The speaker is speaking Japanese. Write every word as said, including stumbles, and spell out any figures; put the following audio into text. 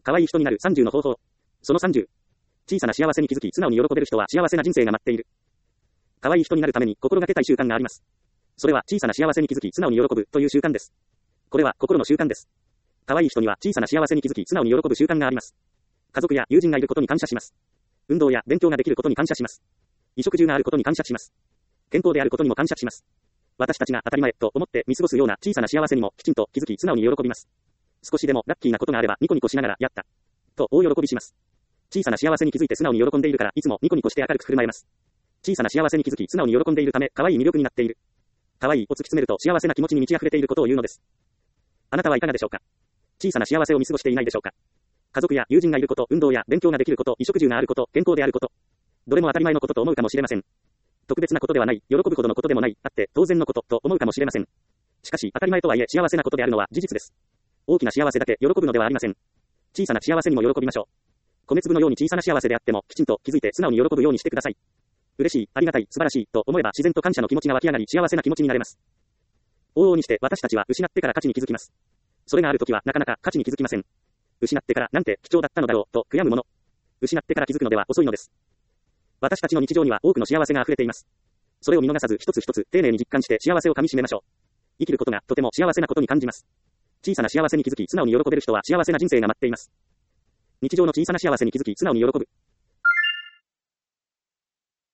可愛い人になるさんじゅうの方法。そのさんじゅう。小さな幸せに気づき素直に喜べる人は幸せな人生が待っている。可愛い人になるために心がけたい習慣があります。それは小さな幸せに気づき素直に喜ぶという習慣です。これは心の習慣です。可愛い人には小さな幸せに気づき素直に喜ぶ習慣があります。家族や友人がいることに感謝します。運動や勉強ができることに感謝します。衣食住があることに感謝します。健康であることにも感謝します。私たちが当たり前と思って見過ごすような小さな幸せにもきちんと気づき素直に喜びます。少しでもラッキーなことがあればニコニコしながらやったと大喜びします。小さな幸せに気づいて素直に喜んでいるからいつもニコニコして明るく振る舞えます。小さな幸せに気づき素直に喜んでいるため可愛い魅力になっている。可愛いを突き詰めると幸せな気持ちに満ち溢れていることを言うのです。あなたはいかがでしょうか。小さな幸せを見過ごしていないでしょうか。家族や友人がいること、運動や勉強ができること、衣食住があること、健康であること。どれも当たり前のことと思うかもしれません。特別なことではない、喜ぶほどのことでもない、あって当然のことと思うかもしれません。しかし当たり前とはいえ幸せなことであるのは事実です。大きな幸せだけ喜ぶのではありません。小さな幸せにも喜びましょう。米粒のように小さな幸せであってもきちんと気づいて素直に喜ぶようにしてください。嬉しい、ありがたい、素晴らしいと思えば自然と感謝の気持ちが湧き上がり幸せな気持ちになれます。往々にして私たちは失ってから価値に気づきます。それがあるときはなかなか価値に気づきません。失ってからなんて貴重だったのだろうと悔やむもの。失ってから気づくのでは遅いのです。私たちの日常には多くの幸せが溢れています。それを見逃さず一つ一つ丁寧に実感して幸せをかみしめましょう。生きることがとても幸せなことに感じます。小さな幸せに気づき素直に喜べる人は幸せな人生が待っています。日常の小さな幸せに気づき素直に喜ぶ。